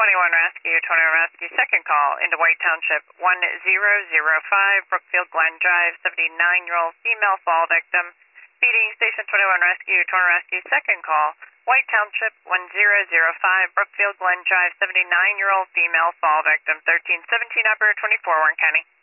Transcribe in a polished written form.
Rescue, 21 Rescue, second call into White Township, 1005 Brookfield Glen Drive, 79-year-old female fall victim. Feeding Station 21 Rescue, 21 Rescue, second call, White Township, 1005 Brookfield Glen Drive, 79-year-old female fall victim, 1317 Operator 24, Warren County.